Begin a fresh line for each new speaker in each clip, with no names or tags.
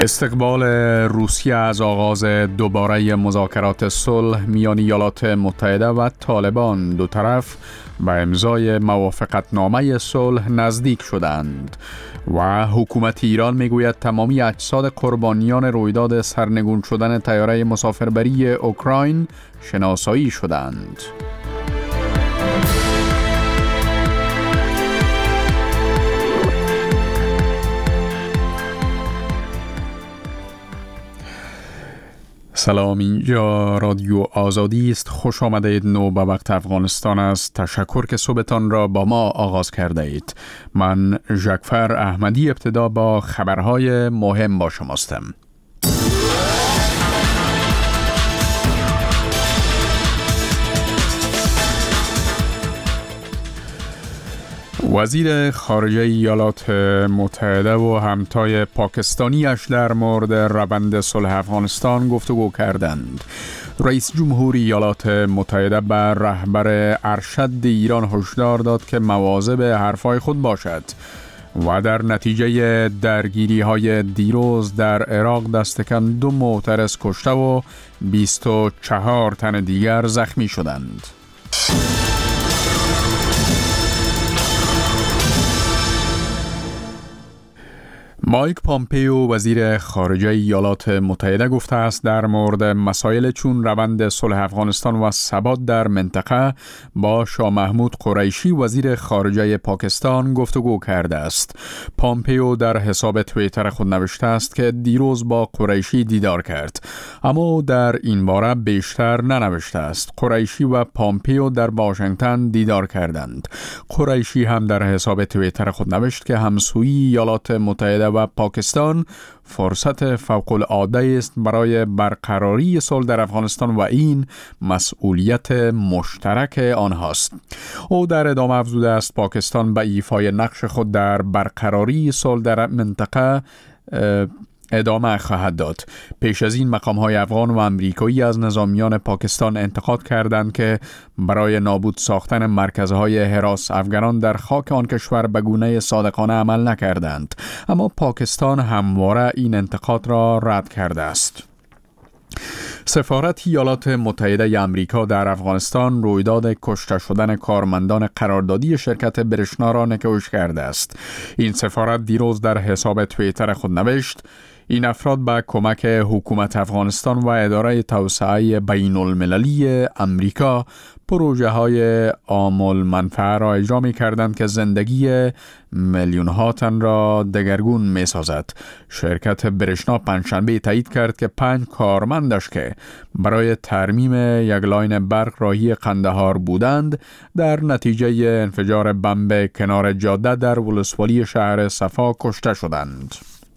استقبال روسیه از آغاز دوباره مذاکرات صلح میان ایالات متحده و طالبان دو طرف به امضای موافقتنامه صلح نزدیک شدند و حکومت ایران میگوید تمامی اجساد قربانیان رویداد سرنگون شدن طیاره مسافربری اوکراین شناسایی شدند. سلام، اینجا رادیو آزادی است. خوش آمدید. نو به وقت افغانستان است. تشکر که صبحتان را با ما آغاز کرده اید. من ژکفر احمدی ابتدا با خبرهای مهم با شماستم. وزیر خارجه ایالات متحده و همتای پاکستانیش در مورد روند صلح افغانستان گفتگو کردند. رئیس جمهور ایالات متحده به رهبر ارشد ایران هشدار داد که مواظب حرفای خود باشد و در نتیجه درگیری‌های دیروز در عراق دست کم 2 معترض کشته و 24 تن دیگر زخمی شدند. مایک پامپیو وزیر خارجه ایالات متحده گفته است در مورد مسائل چون روند صلح افغانستان و ثبات در منطقه با شاه محمود قریشی وزیر خارجه پاکستان گفتگو کرده است. پامپیو در حساب توییتر خود نوشته است که دیروز با قریشی دیدار کرد، اما در این باره بیشتر ننوشته است. قریشی و پامپیو در واشنگتن دیدار کردند. قریشی هم در حساب توییتر خود نوشت که همسویی ایالات متحده و پاکستان فرصت فوق‌العاده است برای برقراری صلح در افغانستان و این مسئولیت مشترک آنهاست. او در ادامه افزوده است پاکستان به ایفای نقش خود در برقراری صلح در منطقه ادامه خواهد داد. پیش از این مقام‌های افغان و امریکایی از نظامیان پاکستان انتقاد کردند که برای نابود ساختن مرکزهای حراس افغانان در خاک آن کشور به گونه صادقانه عمل نکردند، اما پاکستان همواره این انتقاد را رد کرده است. سفارت ایالات متحده آمریکا در افغانستان رویداد کشته شدن کارمندان قراردادی شرکت برشنا را نکوش کرده است. این سفارت دیروز در حساب توییتر خود نوشت این افراد با کمک حکومت افغانستان و اداره توسعه بین المللی امریکا پروژه های عام المنفعه را اجرا می کردند که زندگی میلیون ها تن را دگرگون می سازد. شرکت برشنا پنجشنبه تایید کرد که 5 کارمندش که برای ترمیم یک لاین برق راهی قندهار بودند در نتیجه انفجار بمب کنار جاده در ولسوالی شهر صفا کشته شدند.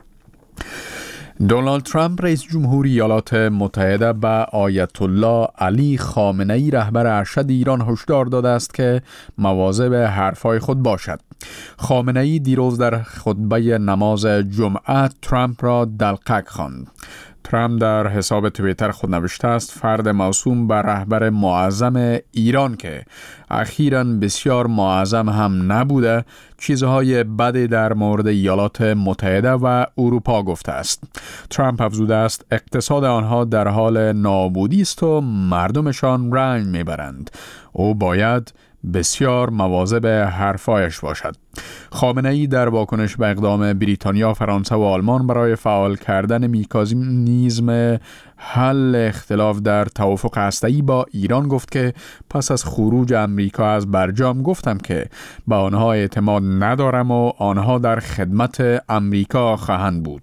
دونالد ترامپ رئیس جمهور ایالات متحده به آیت الله علی خامنه‌ای رهبر ارشد ایران هشدار داده است که مواظب حرفای خود باشد. خامنه‌ای دیروز در خطبه نماز جمعه ترامپ را دلقک خواند. ترامپ در حساب توییتر خود نوشته است فرد موسوم به رهبر معظم ایران که اخیراً بسیار معظم هم نبوده چیزهای بدی در مورد ایالات متحده و اروپا گفته است. ترامپ افزوده است اقتصاد آنها در حال نابودی است و مردمشان رنج میبرند. او باید بسیار مواظب حرفایش باشد. خامنه‌ای در واکنش به اقدام بریتانیا، فرانسه و آلمان برای فعال کردن مکانیزم حل اختلاف در توافق هسته‌ای با ایران گفت که پس از خروج امریکا از برجام گفتم که به آنها اعتماد ندارم و آنها در خدمت امریکا خواهند بود.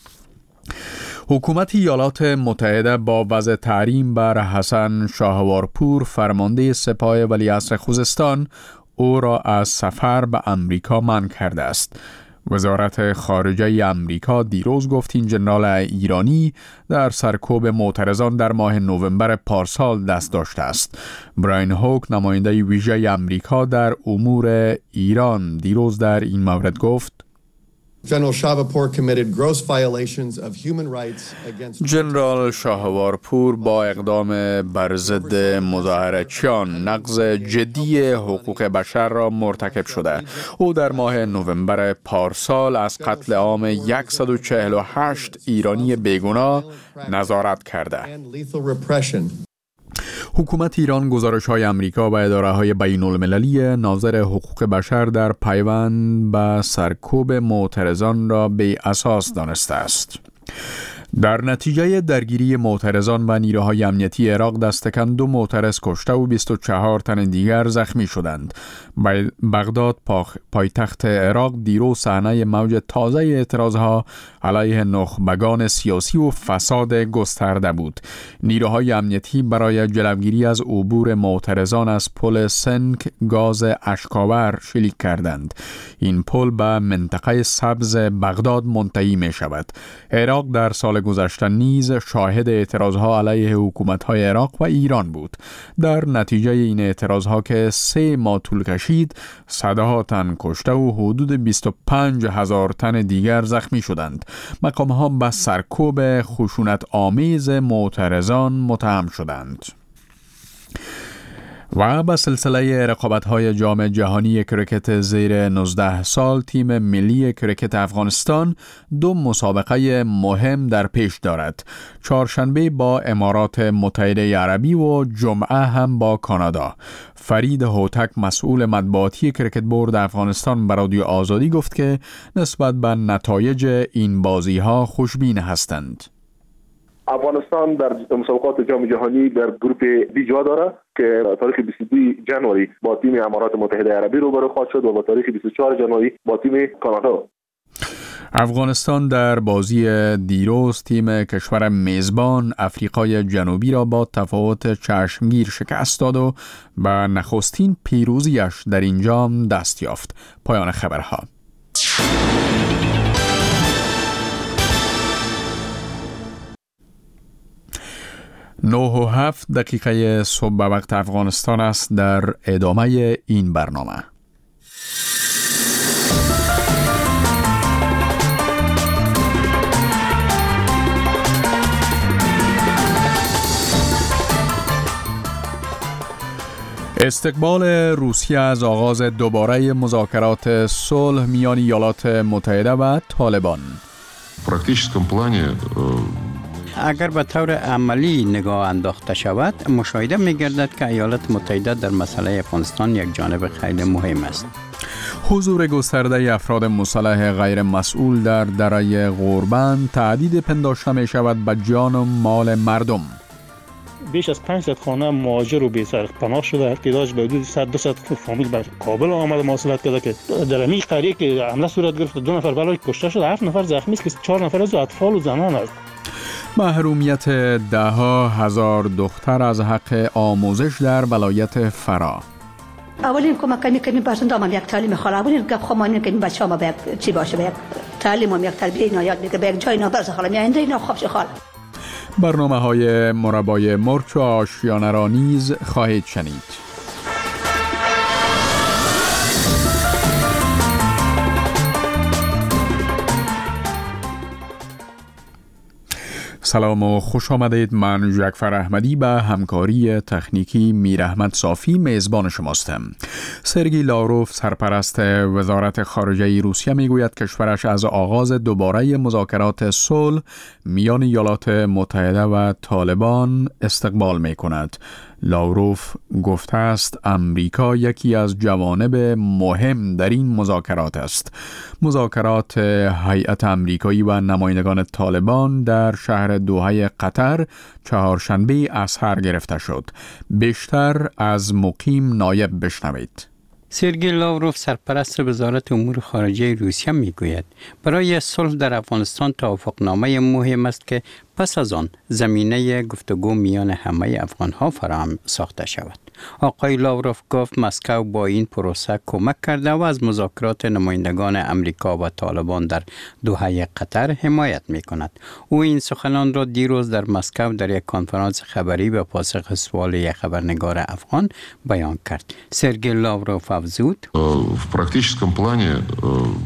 حکومت ایالات متحده با وضع تحریم بر حسن شاهوارپور فرمانده سپاه ولیعصر خوزستان او را از سفر به امریکا منع کرده است. وزارت خارجه امریکا دیروز گفت این ژنرال ایرانی در سرکوب معترضان در ماه نوامبر پارسال دست داشته است. براین هوک نماینده ویژه امریکا در امور ایران دیروز در این مورد گفت جنرال شاهوارپور با اقدام بر ضد مظاهره‌چیان نقض جدی حقوق بشر را مرتکب شده. او در ماه نوامبر پارسال از قتل عام 148 ایرانی بیگناه نظارت کرده. حکومت ایران گزارش‌های آمریکا و اداره‌های بین‌المللی ناظر حقوق بشر در پیوند به سرکوب معترضان را بی اساس دانسته است. در نتیجه درگیری معترضان و نیروهای امنیتی عراق دست کم 2 معترض کشته و 24 تن دیگر زخمی شدند. بغداد پایتخت عراق دیروز صحنه موج تازه اعتراضها علیه نخبگان سیاسی و فساد گسترده بود. نیروهای امنیتی برای جلوگیری از عبور معترضان از پل سنک گاز اشکاور شلیک کردند. این پل به منطقه سبز بغداد منتهی می شود. عراق در سال گذشته نیز شاهد اعتراضها علیه حکومت‌های عراق و ایران بود. در نتیجه این اعتراضها که 3 ماه طول کشید، صدها تن کشته و حدود 25,000 تن دیگر زخمی شدند. مقام‌ها به سرکوب خشونت آمیز معترضان متهم شدند. و به سلسله رقابت‌های جام جهانی کرکت زیر 19 سال تیم ملی کرکت افغانستان 2 مسابقه مهم در پیش دارد. چهارشنبه با امارات متحده عربی و جمعه هم با کانادا. فرید هوتک مسئول مطبوعاتی کرکت بورد افغانستان به رادیو آزادی گفت که نسبت به نتایج این بازی‌ها خوشبین هستند.
افغانستان در مسابقات جام جهانی در گروه بی جا داره که تاریخ 22 جنوری با تیم امارات متحده عربی روبرو خواهد شد و با تاریخ 24 جنوری با تیم کانادا.
افغانستان در بازی دیروز تیم کشور میزبان آفریقای جنوبی را با تفاوت چشمگیر شکست داد و به نخستین پیروزیش در این جام دست یافت. پایان خبرها. 9:07 صبح به وقت افغانستان است. در ادامه این برنامه استقبال روسیه از آغاز دوباره مذاکرات صلح میان ایالات متحده و طالبان.
اگر به طور عملی نگاه انداخته شود، مشاهده می‌گردد که ایالات متحده در مسئله افغانستان یک جانب خیلی مهم است.
حضور گسترده افراد مسلح غیر مسئول در دره غوربند تهدید پنداشته می شود به جان و مال مردم.
بیش از 500 خانه مهاجر و بی‌سرپناه شده، تعدادش به حدود 100-200 فامیل به کابل آمده مواصلت کرده که در این قریه که حمله صورت گرفت 2 نفر بلای کشته شده، 7 نفر زخمی است که 4 نفر از اطفال و زنان است.
محرومیت 10,000 دختر از حق آموزش در ولایت فرا.
اولین کمک می‌کنیم برسون دامن یک تعلیم خاله، اولین گپ خمانی که بچه‌ها به چی باشه، به یک تعلیم و یک تربیت اینا یاد می‌گیره، به یک جای اینا برسه خاله می‌آینده اینا خوبش خاله.
برنامه‌های مربای مرچ و آشیانه را نیز خواهید شنید. سلام و خوش آمدید. من جعفر احمدی به همکاری تکنیکی میر احمد صافی میزبان شماستم. سرگئی لاروف سرپرست وزارت خارجه روسیه میگوید کشورش از آغاز دوباره مذاکرات صلح میان ایالات متحده و طالبان استقبال میکند. لاوروف گفته است امریکا یکی از جوانب مهم در این مذاکرات است. مذاکرات هیئت امریکایی و نمایندگان طالبان در شهر دوحه قطر چهارشنبه اظهر گرفته شد. بیشتر از مقیم نایب بشنوید.
سرگئی لاوروف سرپرست وزارت امور خارجه روسیه میگوید برای صلح در افغانستان توافقنامه مهم است که پس از آن زمینه گفتگو میان همه افغانها فراهم ساخته شود. آقای لاوروف گفت مسکو با این پروسه کمک کرده و از مذاکرات نمایندگان امریکا و طالبان در دوحه قطر حمایت می کند. او این سخنان را دیروز در مسکو در یک کنفرانس خبری به پاسخ سوال یک خبرنگار افغان بیان کرد. سرگئی لاوروف افزود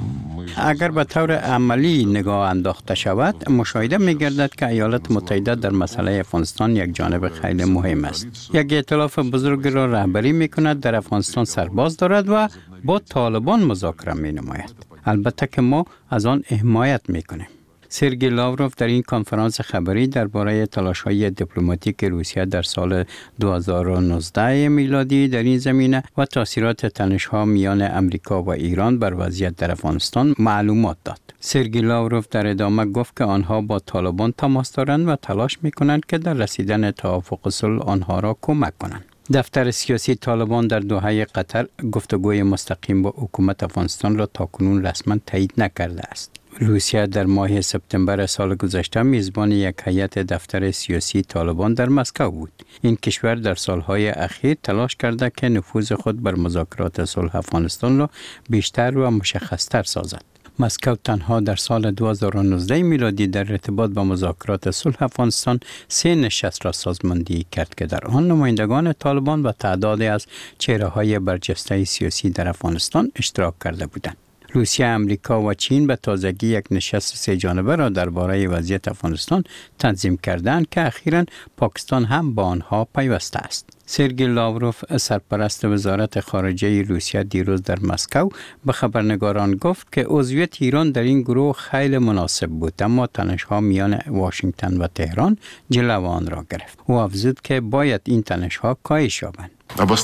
اگر به طور عملی نگاه انداخته شود، مشاهده می‌گردد که ایالات متحده در مسئله افغانستان یک جانب خیلی مهم است. یک ائتلاف بزرگ را رهبری می‌کند، در افغانستان سرباز دارد و با طالبان مذاکره می‌نماید. البته که ما از آن حمایت می‌کنیم. سرگئی لاوروف در این کنفرانس خبری درباره تلاش‌های دیپلماتیک روسیه در سال 2019 میلادی در این زمینه و تاثیرات تنش‌ها میان امریکا و ایران بر وضعیت در افغانستان معلومات داد. سرگئی لاوروف در ادامه گفت که آنها با طالبان تماس دارند و تلاش می‌کنند که در رسیدن توافق صلح آنها را کمک کنند. دفتر سیاسی طالبان در دوحه قطر گفتگوی مستقیم با حکومت افغانستان را تاکنون رسما تایید نکرده است. روسیه در ماه سپتامبر سال گذشته میزبان یک هیئت دفتر سیاسی طالبان در مسکو بود. این کشور در سالهای اخیر تلاش کرده که نفوذ خود بر مذاکرات صلح افغانستان را بیشتر و مشخص‌تر سازد. مسکو تنها در سال 2019 میلادی در ارتباط با مذاکرات صلح افغانستان 3 نشست را سازماندهی کرد که در آن نمایندگان طالبان و تعدادی از چهره‌های برجسته سیاسی در افغانستان اشتراک کرده بودند. روسیه، امریکا و چین به تازگی یک نشست 3 جانبه را درباره وضعیت افغانستان تنظیم کردند که اخیراً پاکستان هم با آنها پیوسته است. سرگئی لاوروف سرپرست وزارت خارجه روسیه دیروز در مسکو به خبرنگاران گفت که عضویت ایران در این گروه خیلی مناسب بود، اما تنش‌ها میان واشنگتن و تهران جلو آن را گرفت. او افزود که باید این تنش‌ها کاهش یابند.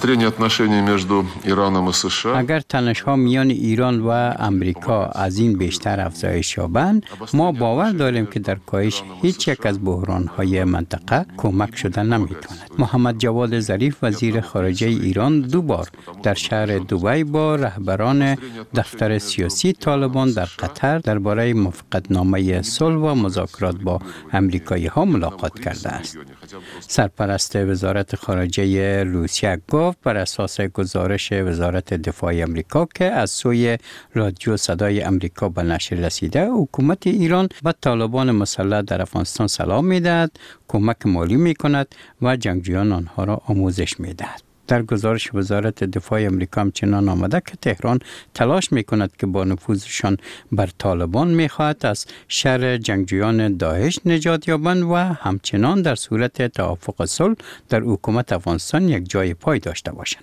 اگر تنش‌ها میان ایران و امریکا از این بیشتر افزایش یابند، ما باور داریم که در کاهش هیچ یک از بحران‌های منطقه کمک شده نمی‌تواند. محمد جواد ظریف وزیر خارجه ایران 2 بار در شهر دبی با رهبران دفتر سیاسی طالبان در قطر درباره موافقتنامه صلح و مذاکرات با امریکایی‌ها ملاقات کرده است. سرپرست وزارت خارجه روسیه گفت بر اساس گزارش وزارت دفاع امریکا که از سوی رادیو صدای امریکا به نشر رسیده، حکومت ایران به طالبان مسلح در افغانستان سلام می‌دهد، کمک مالی می‌کند و جنگجویان آنها را آموزش می‌دهد. در گزارش وزارت دفاع امریکا همچنان آمده که تهران تلاش می‌کند که با نفوذشان بر طالبان می‌خواهد از شر جنگجویان داعش نجات یابند و همچنان در صورت توافق صلح در حکومت افغانستان یک جای پای داشته باشند.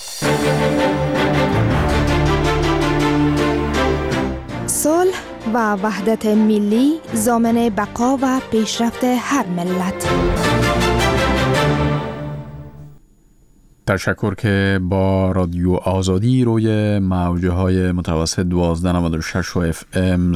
صلح و وحدت ملی ضامن بقا و پیشرفت هر ملت.
تشکر که با رادیو آزادی روی موجه های متوسط 1296 و FM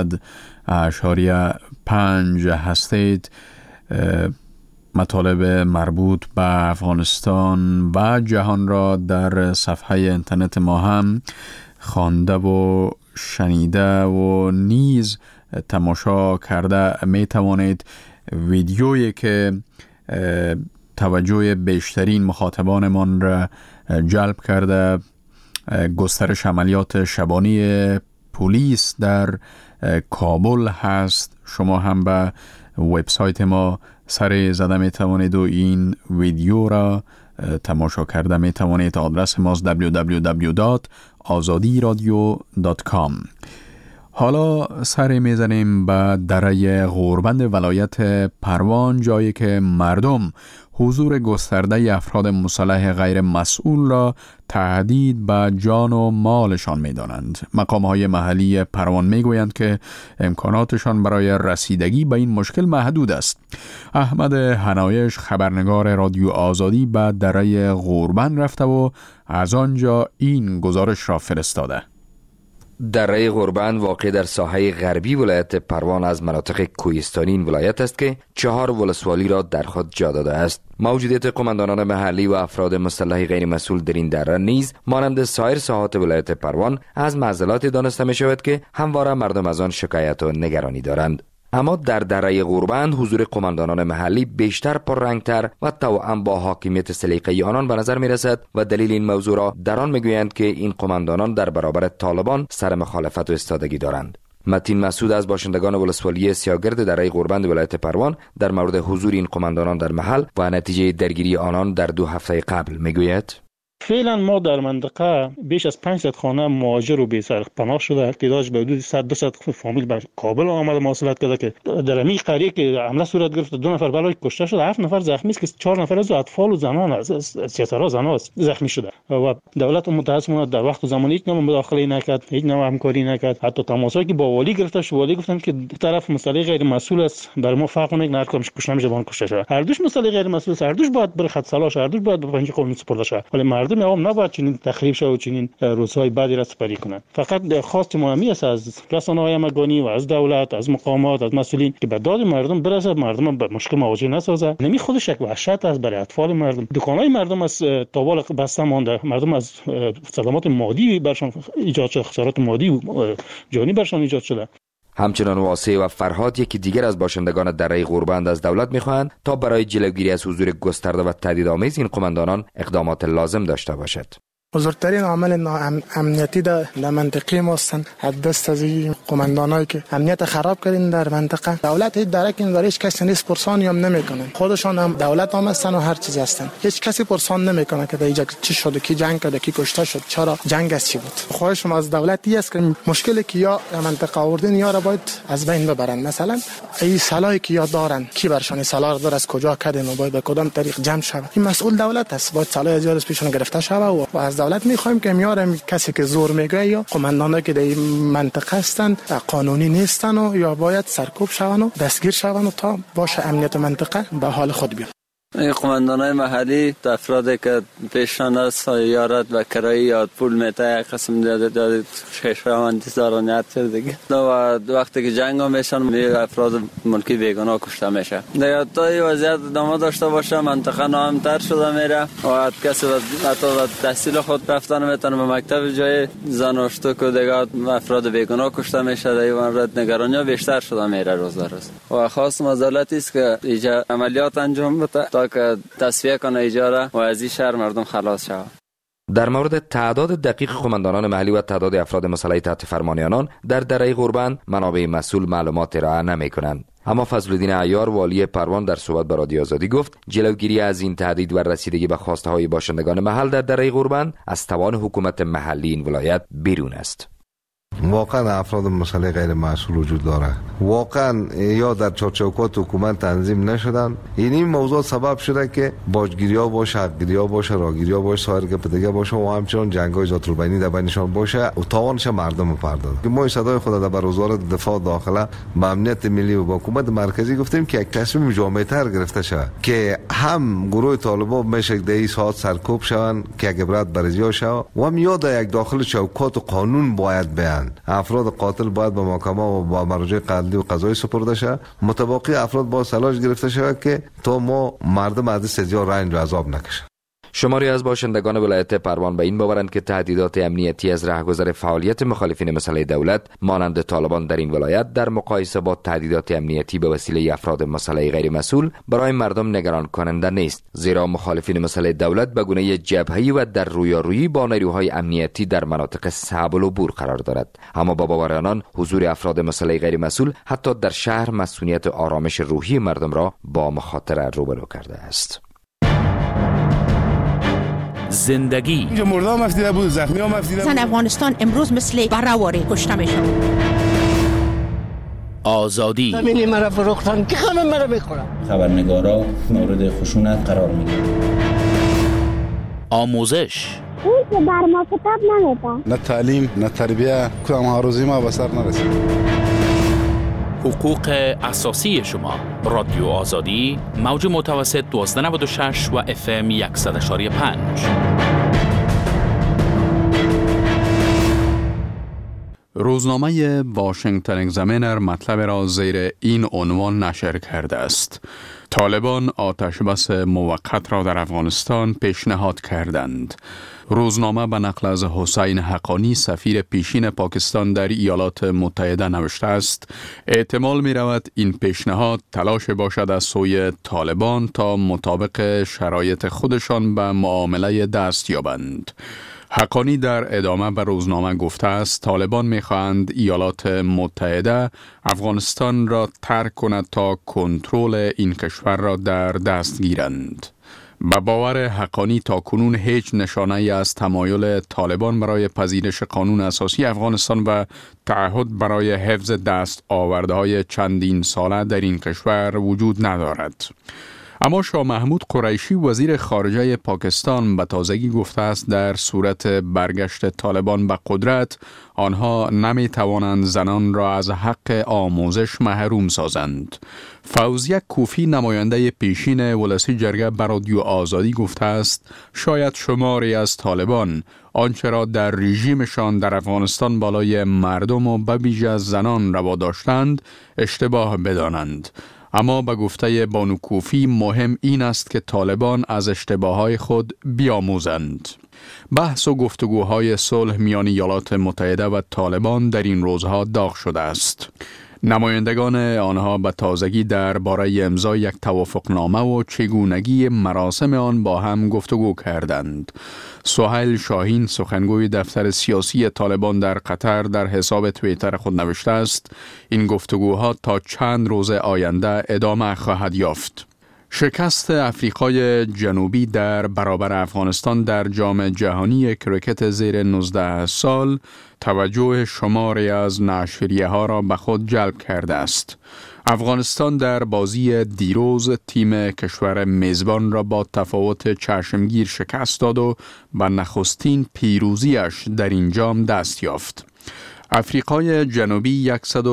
100.5 هستید. مطالب مربوط به افغانستان و جهان را در صفحه اینترنت ما هم خوانده و شنیده و نیز تماشا کرده می توانید. ویدیویی که توجه بیشترین مخاطبانمان را جلب کرده گسترش عملیات شبانی پلیس در کابل هست. شما هم به وبسایت ما سر زده می توانید و این ویدیو را تماشا کرده می توانید. آدرس ماست www.azadiradio.com. حالا سر میزنیم به دره غوربند ولایت پروان، جایی که مردم حضور گسترده افراد مسلح غیر مسئول را تهدید به جان و مالشان می‌دانند. مقام‌های محلی پروان می‌گویند که امکاناتشان برای رسیدگی به این مشکل محدود است. احمد حنایش خبرنگار رادیو آزادی به دره غوربند رفته و از آنجا این گزارش را فرستاده.
دره غوربند واقع در ساحه غربی ولایت پروان از مناطق کوهستانی این ولایت است که 4 ولسوالی را در خود جا داده است. موجودیت قماندانان محلی و افراد مسلح غیر مسئول در این دره نیز مانند سایر ساحات ولایت پروان از معضلاتی دانسته می شود که همواره مردم از آن شکایت و نگرانی دارند. اما در دره غوربند حضور قماندانان محلی بیشتر پررنگتر و توأم با حاکمیت سلیقه‌ای آنان به نظر می رسد و دلیل این موضوع را در آن می گویند که این قماندانان در برابر طالبان سر مخالفت و ایستادگی دارند. متین مسعود از باشندگان ولسوالی سیاگرد دره غوربند ولایت پروان در مورد حضور این قماندانان در محل و نتیجه درگیری آنان در 2 هفته قبل می گوید:
فعلا ما در منطقه بیش از 500 خانه مهاجر و بی‌سرپناه پناه شده که داشت به حدود 100-200 فامیل به کابل آمده مواصلت کرده که در همین قریه که حمله صورت گرفت 2 نفر بلای کشته شده، 7 نفر زخمی است که 4 نفر از اطفال و زنان از چهترها زنان زخمی شده و دولت متأسفانه در وقت و زمان هیچ نوع مداخله نکرد، هیچ نوع همکاری نکرد. حتی تماسایی که با والی گرفته شد، والی گفتن که طرف مسئله غیر مسئول است، بر ما فرق نمیکنه هر کدومش کشته نمیشه بان کشته شده. هر دوش مسئله غیر مسئول است، هر دوش باید بر خط سلاش، هر دوش باید به پنج قانون سپرده شود. ولی مردم عوام نباید چنین تخریب شود و چنین روزهای بعدی را سپری کنند. فقط خواست ما همی است از رسانه‌های مگانی و از دولت، از مقامات، از مسئولین که به داد مردم برسه، مردم به مشکل مواجه نسازه. نمی خودش یک وحشت است برای اطفال مردم. دکان‌های مردم از تاوال بسته مانده، مردم از صدمات مادی برشان ایجاد شده، خسارات مادی و جانی برشان ایجاد شده.
همچنان واسه و فرهاد یکی دیگر از باشندگان دره غوربند از دولت می‌خواهند تا برای جلوگیری از حضور گسترده و تهدیدآمیز این قماندانان اقدامات لازم داشته باشد.
بزرگترین عامل امنیتی در منطقه ما هستند، از دست از این قماندانایی که امنیت خراب کردن در منطقه. دولت هیچ درکی نداره، هیچ کسی نیست پرسانی هم نمیکنه. خودشان هم دولت هم هستن و هر چیز هستن، هیچ کسی پرسان نمیکنه که اینجا چی شده، کی جنگ کرده، کی کشته شد، چرا جنگ از چی بود. خواهش ما از دولت است که مشکلی که یا منطقه آوردن یا را باید از بین ببرن. مثلا این سلاحی که یا دارن، کی برشان سلاح داره، از کجا کردن و باید به کدام طریق جمع شود. این مسئول دولت است، باید سلاح از یارش پیشون گرفته شود و از دولت میخوایم که میارم کسی که زور میگه یا قماندانایی که در این منطقه هستند قانونی نیستن و یا باید سرکوب شون و دستگیر شون و تا باشه امنیت منطقه به حال خود بیاد.
این قماندانای محلی افرادی که پیشان است یارت و کرایی یا پول میته قسم داده شهروندی زارانیت کرده دیگه و وقتی که جنگ هم میشن افراد ملکی بیگناه کشته میشه. دیگه تا این وضعیت ادامه داشته باشه منطقه ناامن‌تر شده میره و کسی حتی تحصیل خود رفتن میتونه به مکتب جای زناشتو که دیگه افراد بیگناه کشته میشه. دیگه مورد نگرانی بیشتر شده میره روز به روز و خاص مزالتی است که اینجا عملیات انجام بده تا که تصفیه کنه اجاره و از این شهر مردم خلاص شود.
در مورد تعداد دقیق قماندانان محلی و تعداد افراد مسلح تحت فرمان آنان در دره غوربند منابع مسئول معلومات ارائه نمی‌کنند. اما فضلالدین عیار والی پروان در صحبت با رادیو آزادی گفت جلوگیری از این تهدید و رسیدگی به خواسته های باشندگان محل در دره غوربند از توان حکومت محلی این ولایت بیرون است.
واقعا افراد مسئله غیر مسئول وجود داره، واقعا یا در چارچوبات حکومت تنظیم نشدن. این موضوع سبب شده که باجگیری‌ها باشه، حقگیری‌ها باشه، راهگیری‌ها باشه، سایر گپ دیگه باشه و همچنین جنگ‌های ذات البینی در بینشان باشه و تاوانش مردم پرداخت. که ما صدای خود در وزارت دفاع داخله با امنیت ملی و با حکومت مرکزی گفتیم که یک تصمیم جامع‌تر گرفته شود که هم گروه طالبان میشه در این ساعت سرکوب شوند که عبرت برزیا شود و هم یاد یک داخل چوکات و قانون باید بیان. افراد قاتل باید به محکمه و با مراجع قضایی و قضایی سپرده شود. متباقی افراد با سلاح گرفته شود که تا ما مردم از سزیا رنج و عذاب نکشن.
شماری از باشندگان ولایت پروان به این باورند که تهدیدات امنیتی از رهگذر فعالیت مخالفین مسلح دولت مانند طالبان در این ولایت در مقایسه با تهدیدات امنیتی به وسیله افراد مسلح غیر مسئول برای مردم نگران کننده نیست، زیرا مخالفین مسلح دولت به گونه جبهه‌ای و در رویارویی با نیروهای امنیتی در مناطق صعب العبور قرار دارد. اما با باور آنان حضور افراد مسلح غیر مسئول حتی در شهر مسئولیت آرامش روحی مردم را با مخاطره روبرو کرده است.
زندگی
اینجا مرده هم افتیده بود، زخمی هم افتیده بود.
زن افغانستان امروز مثل برهواری کشته میشن.
آزادی
همینی مرا فروختن که همه مرا میخورن.
خبرنگارا مورد خشونت قرار میگیرن.
آموزش
اون که بر ما کتاب نمیده،
نه تعلیم نه تربیه، کدام هاروزی ما به سر نرسید.
حقوق اساسی شما. رادیو آزادی موج متوسط 1296 و FM 100.5.
روزنامه واشنگتن اگزامینر مطلب را زیر این عنوان نشر کرده است: طالبان آتش بس موقت را در افغانستان پیشنهاد کردند. روزنامه به نقل از حسین حقانی سفیر پیشین پاکستان در ایالات متحده نوشته است: احتمال می رود این پیشنهاد تلاش باشد از سوی طالبان تا مطابق شرایط خودشان به معامله دست یابند. حقانی در ادامه به روزنامه گفته است طالبان می‌خواهند ایالات متحده افغانستان را ترک کند تا کنترل این کشور را در دست گیرند. به باور حقانی تاکنون هیچ نشانه‌ای از تمایل طالبان برای پذیرش قانون اساسی افغانستان و تعهد برای حفظ دستاوردهای چندین ساله در این کشور وجود ندارد. اما شاه محمود قریشی وزیر خارجه پاکستان به تازگی گفته است در صورت برگشت طالبان به قدرت آنها نمی توانند زنان را از حق آموزش محروم سازند. فوزیه کوفی نماینده پیشین ولسی جرگه به رادیو آزادی گفته است شاید شماری از طالبان آنچه را در رژیمشان در افغانستان بالای مردم و به ویژه زنان روا داشتند اشتباه بدانند. اما به گفته بانو کوفی مهم این است که طالبان از اشتباهات خود بیاموزند. بحث و گفتگوهای صلح میان ایالات متحده و طالبان در این روزها داغ شده است. نمایندگان آنها به تازگی درباره امضای یک توافقنامه و چگونگی مراسم آن با هم گفتگو کردند. سهیل شاهین سخنگوی دفتر سیاسی طالبان در قطر در حساب توییتر خود نوشته است این گفتگوها تا چند روز آینده ادامه خواهد یافت. شکست آفریقای جنوبی در برابر افغانستان در جام جهانی کریکت زیر 19 سال توجه شماری از نشریه‌ها را به خود جلب کرده است. افغانستان در بازی دیروز تیم کشور میزبان را با تفاوت چشمگیر شکست داد و به نخستین پیروزیش در این جام دست یافت. آفریقای جنوبی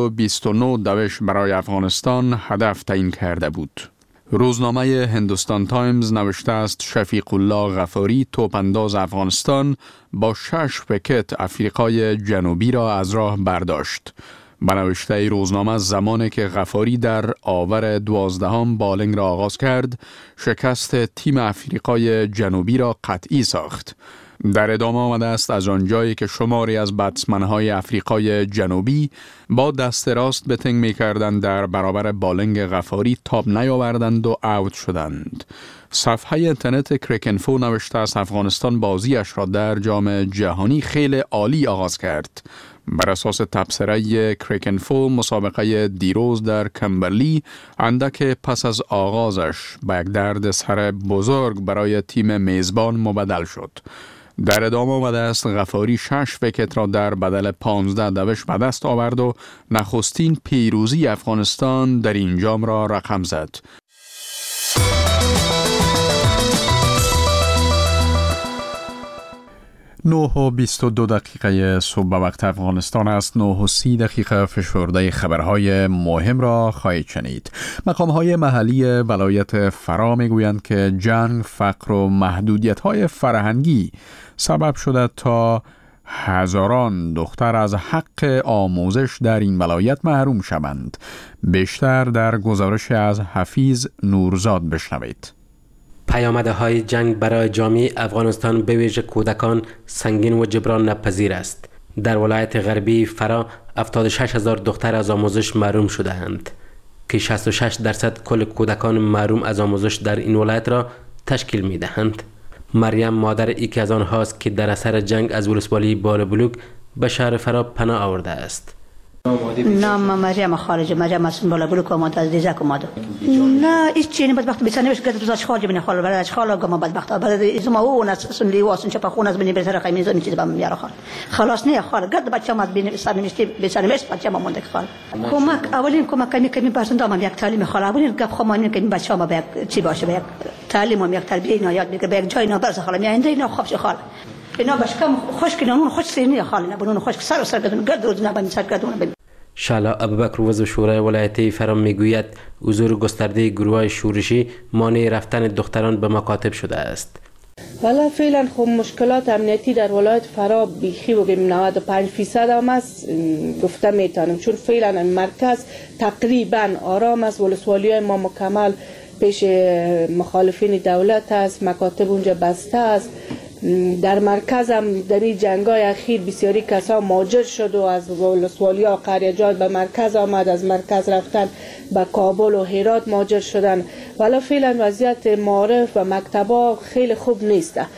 129 دوش برای افغانستان هدف تعیین کرده بود. روزنامه هندوستان تایمز نوشته است شفیق الله غفاری توپانداز افغانستان با 6 ویکت آفریقای جنوبی را از راه برداشت. به نوشته روزنامه زمانی که غفاری در آور 12 بالینگ را آغاز کرد شکست تیم آفریقای جنوبی را قطعی ساخت. در ادامه آمده است از آنجایی که شماری از بتسمن‌های آفریقای جنوبی با دست راست بتنگ می‌کردند در برابر بالینگ غفاری تاب نیاوردند و اوت شدند. صفحه اینترنت کریکنفو نوشته است افغانستان بازیش را در جام جهانی خیلی عالی آغاز کرد. بر اساس تبصره کریکنفو مسابقه دیروز در کمبرلی اندک پس از آغازش به یک درد سر بزرگ برای تیم میزبان مبدل شد. در ادامه آمده است غفاری 6 ویکت را در بدل 15 دوش به دست آورد و نخستین پیروزی افغانستان در این جام را رقم زد. 9:22 صبح به وقت افغانستان است. 9:30 فشرده خبرهای مهم را خواهید شنید. مقام‌های محلی ولایت فرا میگویند که جنگ، فقر و محدودیت‌های فرهنگی سبب شده تا هزاران دختر از حق آموزش در این ولایت محروم شوند. بیشتر در گزارش از حفیظ نورزاد بشنوید.
پیامدهای جنگ برای جامعه افغانستان به ویژه کودکان سنگین و جبران ناپذیر است. در ولایت غربی فرا 76,000 دختر از آموزش محروم شده‌اند که 66% کل کودکان محروم از آموزش در این ولایت را تشکیل می‌دهند. مریم مادر یکی از آنهاست که در اثر جنگ از ولسوالی بالابلوک به شهر فرا پناه آورده است.
نام مریم خارجه، مریم از بالابلوک آمده، از دیزک آمده. نه هیچ چیزی بدبخت بیچاره نمیشه گفت از خارج بین خال برای خالا گم بدبخت برای از ما اون از سنلی واسن چپا خون از بین بسر قیمت این چیز بهم میاره خال. خلاص نه خال گرد بچه‌م از بین سر نمیشتی بیچاره میشه بچه‌م مونده خال. کمک اولین کمک کمی پرسنت هم یک تعلیم خال اولین گپ خمانی که بچه‌م به چی باشه به یک تعلیم و یک تربیت اینا یاد میگه به یک جای اینا برس خال میانده اینا خوبش خال. اینا باشکم خوش کنه اون خوش سینی خال نه بنون خوش سر بدون گرد روز نه بنی سر گردون.
شالا ابوبکر وزیر شورای ولایت فرا میگوید حضور گسترده گروه‌های شورشی مانع رفتن دختران به مکاتب شده است.
حالا فعلا خب مشکلات امنیتی در ولایت فرا بیخی بگیم 95% هم است گفته میتونم، چون فعلا مرکز تقریبا آرام است. ولسوالی‌های ما مکمل پیش مخالفین دولت است، مکاتب اونجا بسته است. در مرکز هم در این جنگ‌های اخیر بسیاری کسا مهاجر شد و از ولسوالی‌ها قریه‌جات به مرکز آمد، از مرکز رفتن به کابل و هرات مهاجر شدن. ولی فعلا وضعیت معارف و مکتب‌ها خیلی خوب نیست.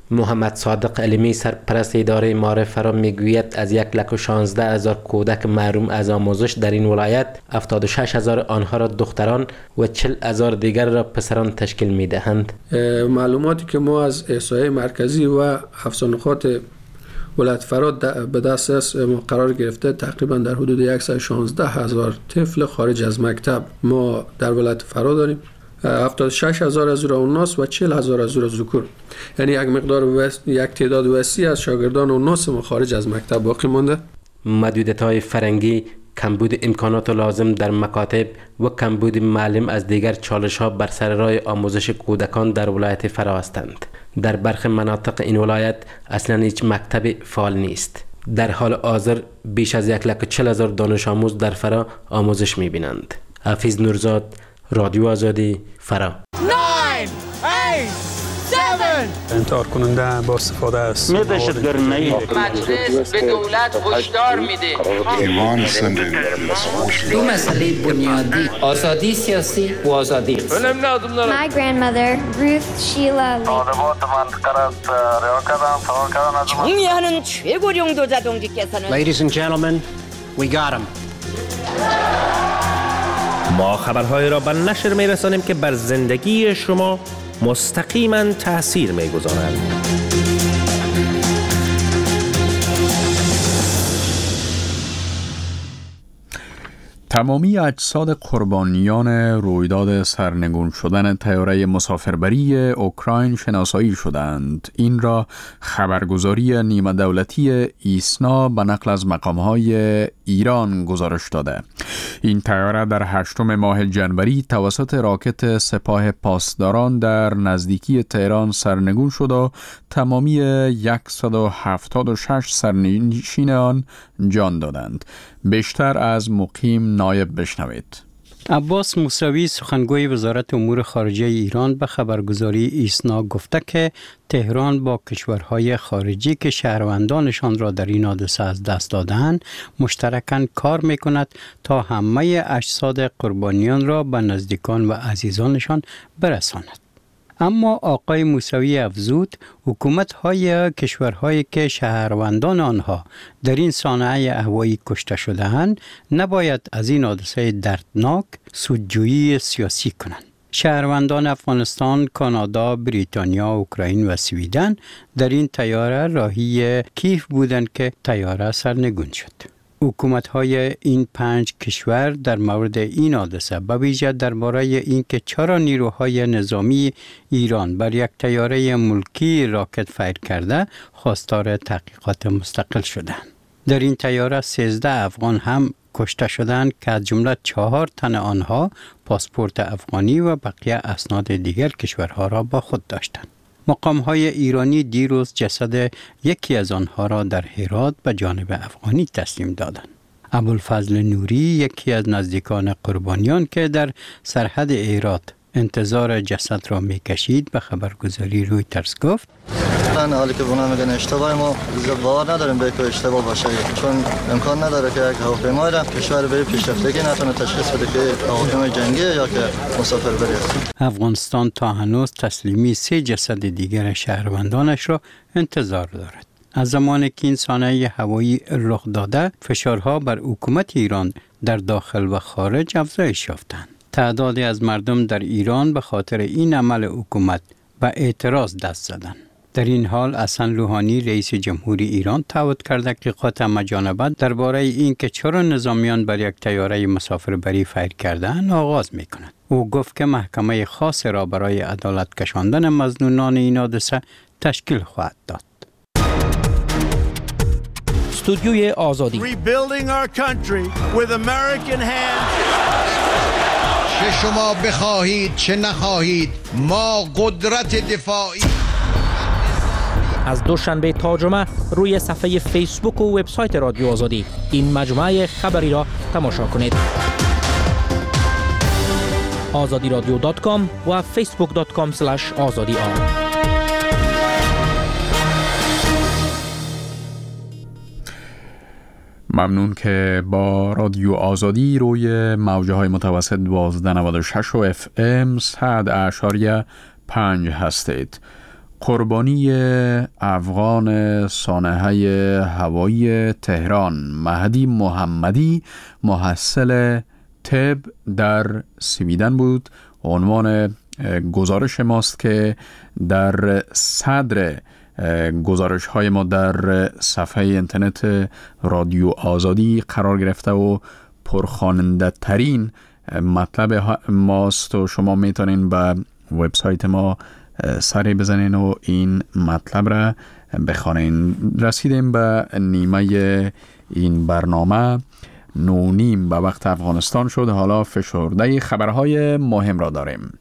محمد صادق علمی سرپرست اداره معارف فرا میگوید از 1,16,000 کودک محروم از آموزش در این ولایت 76,000 آنها را دختران و 40,000 دیگر را پسران تشکیل میدهند.
معلوماتی که ما از احصایه مرکزی و هفت نقاط ولایت فراد به دسترس قرار گرفته، تقریبا در حدود 116,000 طفل خارج از مکتب ما در ولایت فراد داریم. 76,000 از او اوناس و 40,000 از او ذکور، یعنی یک تعداد وسیع از شاگردان اوناس ما خارج از مکتب باقی مانده.
محدودیت‌های فرهنگی، کمبود امکانات لازم در مکاتب و کمبود معلم از دیگر چالش‌ها بر سر راه آموزش کودکان در ولایت فرا هستند. در برخی مناطق این ولایت اصلاً هیچ مکتب فعال نیست. در حال حاضر بیش از 1,40,000 دانش آموز در فرا آموزش می‌بینند. حفیظ نورزاد، رادیو آزادی، فرا.
9 8 7
انتحار کننده با استفاده از
مجلس به دولت هشدار میده.
ایمان سندن
دو مسئله بنیادی، آزادی سیاسی و آزادی اقتصادی.
My grandmother, Ruth Sheila
정의하는 최고령 도자동지께서는
Ladies and gentlemen, we got him.
ما خبرهای را به نشر می‌رسانیم که بر زندگی شما مستقیما تأثیر می‌گذارند.
تمامی اجساد قربانیان رویداد سرنگون شدن طیاره مسافربری اوکراین شناسایی شدند. این را خبرگزاری نیمه دولتی ایسنا به نقل از مقام‌های ایران گزارش داده. این طیاره در 8 ماه جنوری توسط راکت سپاه پاسداران در نزدیکی تهران سرنگون شد و تمامی 176 سرنشین آن جان دادند. بیشتر از مقیم نایب بشنوید.
عباس موسوی سخنگوی وزارت امور خارجه ایران به خبرگزاری ایسنا گفته که تهران با کشورهای خارجی که شهروندانشان را در این حادثه از دست دادند مشترکاً کار می‌کند تا همه اجساد قربانیان را به نزدیکان و عزیزانشان برساند. اما آقای موسوی افزود حکومت‌های کشورهایی که شهروندان آنها در این صحنه هوایی کشته شده‌اند نباید از این حادثه دردناک سودجویی سیاسی کنند. شهروندان افغانستان، کانادا، بریتانیا، اوکراین و سویدن در این طیاره راهی کیف بودند که طیاره سرنگون شد. حکومت‌های این 5 کشور در مورد این حادثه به ویژه درباره اینکه چرا نیروهای نظامی ایران بر یک طیاره ملکی راکت فایر کرده خواستار تحقیقات مستقل شدند. در این طیاره 13 افغان هم کشته شدند که از جمله 4 تن آنها پاسپورت افغانی و بقیه اسناد دیگر کشورها را با خود داشتند. مقام‌های ایرانی دیروز جسد یکی از آنها را در هرات به جانب افغانی تسلیم دادند. ابوالفضل نوری، یکی از نزدیکان قربانیان که در سرحد هرات انتظار جسد را می‌کشید، به خبرگزاری رویترز گفت:
من حالی که اونا میگن اشتباه، ما باور نداریم به که اشتباه باشه، چون امکان نداره که یک هواپیمایی را کشور بری پیشرفتگی نتونه تشخیص بده که هواپیمای جنگی یا که مسافربری است.
افغانستان تا هنوز تسلیمی 3 جسد دیگر شهروندانش را انتظار دارد. از زمانی که این صحنه هوایی رخ داده، فشارها بر حکومت ایران در داخل و خارج افزایش یافتند. تعدادی از مردم در ایران به خاطر این عمل حکومت به اعتراض دست زدند. در این حال حسن روحانی رئیس جمهوری ایران تعهد کرده که تحقیقات مجانبت درباره اینکه چرا نظامیان بر یک طیاره مسافربری فایر کردند آغاز می‌کند. او گفت که محکمه خاص را برای عدالت کشاندن مظنونان این حادثه تشکیل خواهد داد.
استودیوی آزادی.
Rebuilding our country with American hands.
چه شما بخواهید چه نخواهید، ما قدرت دفاعی.
از دوشنبه تا جمعه روی صفحه فیسبوک و وبسایت رادیو آزادی این مجموعه خبری را تماشا کنید. azadiradio.com و facebook.com/azadi.
ممنون که با رادیو آزادی روی موجه های متوسط 1296 و FM 100.5 هستید. قربانی افغان سانحه هوایی تهران مهدی محمدی محصل طب در سویدن بود. عنوان گزارش ماست که در صدر گزارش های ما در صفحه اینترنت رادیو آزادی قرار گرفته و پرخواننده ترین مطلب ماست و شما میتونین به وبسایت ما سری بزنین و این مطلب را بخوانین. رسیدیم به نیمه این برنامه، 9:30 به وقت افغانستان شد. حالا فشرده خبرهای مهم را داریم.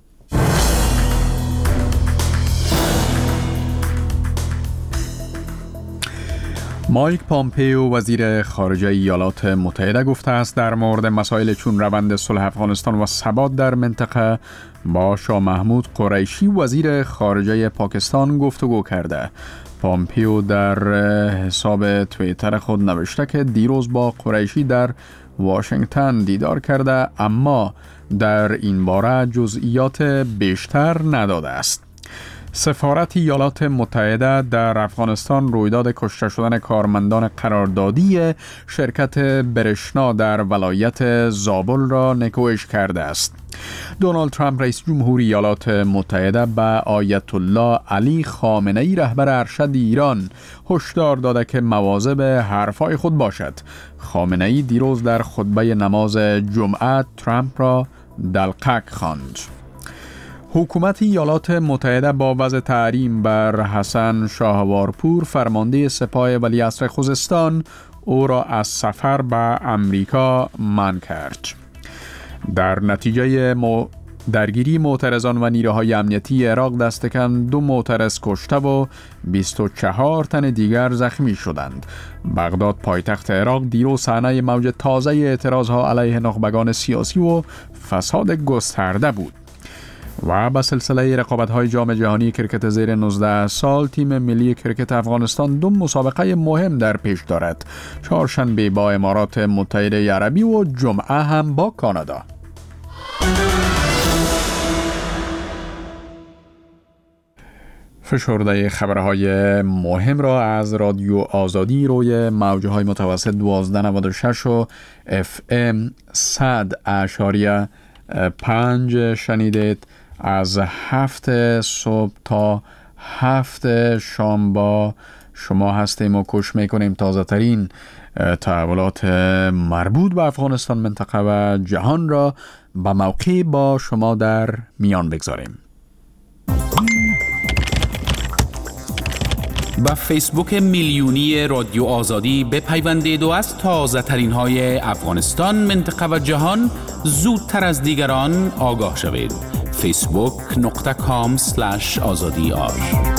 مایک پامپیو وزیر خارجه ایالات متحده گفته است در مورد مسائل چون روند صلح افغانستان و ثبات در منطقه با شاه محمود قریشی وزیر خارجه پاکستان گفتگو کرده. پامپیو در حساب توییتر خود نوشته که دیروز با قریشی در واشنگتن دیدار کرده، اما در این باره جزئیات بیشتر نداده است. سفارت ایالات متحده در افغانستان رویداد کشته شدن کارمندان قراردادی شرکت برشنا در ولایت زابل را نکوهش کرده است. دونالد ترامپ رئیس جمهور ایالات متحده به آیت الله علی خامنه ای رهبر ارشد ایران هشدار داده که مواظب حرفای خود باشد. خامنه ای دیروز در خطبه نماز جمعه ترامپ را دلقک خواند. حکومت ایالات متحده با وضع تحریم بر حسن شاهوارپور فرمانده سپاه ولیعصر خوزستان او را از سفر به امریکا منع کرد. در نتیجه درگیری معترضان و نیروهای امنیتی عراق دست کم 2 معترض کشته و 24 تن دیگر زخمی شدند. بغداد پایتخت عراق دیروز صحنه موج تازه اعتراضها علیه نخبگان سیاسی و فساد گسترده بود. و به سلسله رقابت‌های جام جهانی کرکت زیر 19 سال تیم ملی کرکت افغانستان 2 مسابقه مهم در پیش دارد. چهارشنبه با امارات متحده عربی و جمعه هم با کانادا. فشرده خبرهای مهم را از رادیو آزادی روی موجهای متوسط 1296 و FM 100.5 شنیدید. از 7 صبح تا 7 شام با شما هستیم و کوشش میکنیم تازه ترین تحولات مربوط به افغانستان، منطقه و جهان را به موقع با شما در میان بگذاریم.
با فیسبوک میلیونی رادیو آزادی بپیوندید و از تازه ترین های افغانستان، منطقه و جهان زودتر از دیگران آگاه شوید. facebook.com/azadi.ar.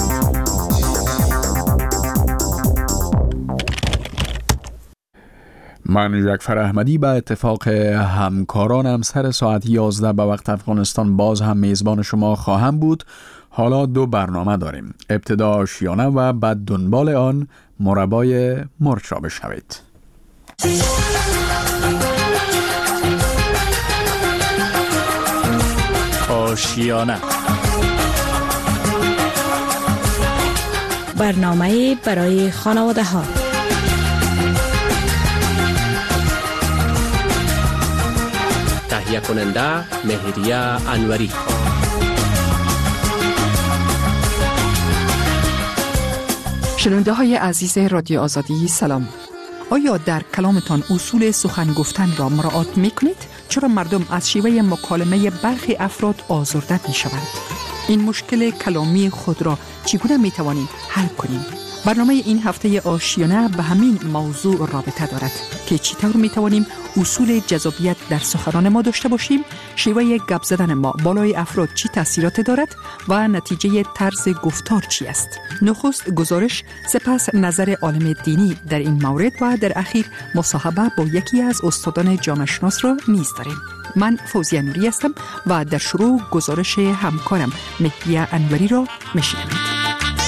من جعفر احمدی به اتفاق همکارانم سر ساعت 11 به وقت افغانستان باز هم میزبان شما خواهم بود. حالا 2 برنامه داریم. ابتدا آشیانه و بعد دنبال آن مربای مرچ را بشنوید.
آشیانه،
برنامه برای خانواده ها.
تهیه کننده مهریه انوری.
شنونده های عزیز رادیو آزادی سلام. آیا در کلامتان اصول سخن گفتن را مراعات می کنید؟ چرا مردم از شیوه مکالمه برخی افراد آزرده می شوند؟ این مشکل کلامی خود را چگونه می توانیم حل کنیم؟ برنامه این هفته آشیانه به همین موضوع رابطه دارد که چطور می توانیم اصول جذابیت در سخنان ما داشته باشیم، شیوه گپ زدن ما بالای افراد چی تاثیرات دارد و نتیجه طرز گفتار چی است. نخست گزارش، سپس نظر عالم دینی در این مورد و در اخیر مصاحبه با یکی از استادان جامعه شناس را نیز داریم. من فوزیه نوری هستم و در شروع گزارش همکارم مهریه انوری را میشنوید.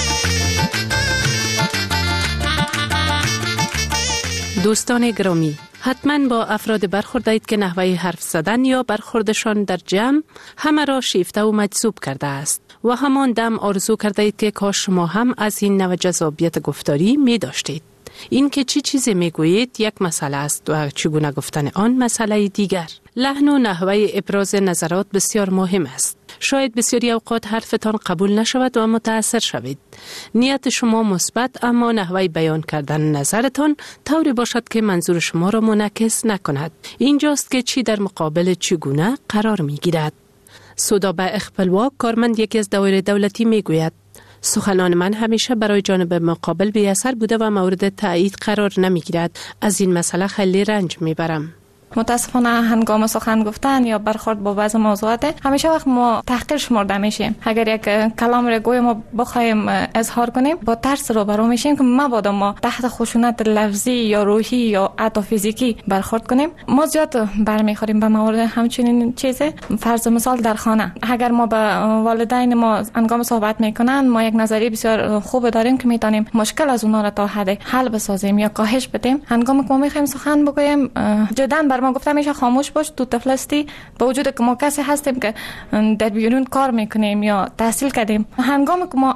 دوستان گرامی، حتما با افراد برخوردید که نحوه حرف زدن یا برخوردشان در جمع همه را شیفته و مجذوب کرده است و همان دم آرزو کرده اید که کاش شما هم از این نوع جذابیت گفتاری می داشتید. این که چی چیزی می گویید یک مسئله است و چگونه گفتن آن مسئله دیگر. لحن و نحوه ابراز نظرات بسیار مهم است. شاید بسیاری اوقات حرفتان قبول نشود و متاثر شوید. نیت شما مثبت اما نحوه بیان کردن نظرتان طوری باشد که منظور شما را منعکس نکند. اینجاست که چی در مقابل چگونه قرار می گیرد. سودابه اخپلوا کارمند یکی از دوائر دولتی می گوید سخنان من همیشه برای جانب مقابل بی اثر بوده و مورد تایید قرار نمی گیرد. از این مسئله خیلی رنج می برم.
متاسفانه هنگام سخن گفتن یا برخورد با بعض موضوعات همیشه وقت ما تحقیر شمرده میشیم. اگر یک کلام را گویا ما بخوایم اظهار کنیم با ترس روبرو میشیم که مبادا ما تحت خشونت لفظی یا روحی یا حتی فیزیکی برخورد کنیم. ما زیاد برمیخوریم به موارد همچنین چیزی. فرض مثال در خانه اگر ما به والدین ما هنگام صحبت میکنن ما یک نظریه بسیار خوب داریم که میتونیم مشکل از اونها را تا حد حل بسازیم یا کاهش بدیم. هنگام که ما میخوایم سخن بگوییم جدا ما گفتم میشه خاموش باش، تو طفل هستی، با وجود که ما کسی هستیم که در بیرون کار میکنیم یا تحصیل کردیم. هنگامی که ما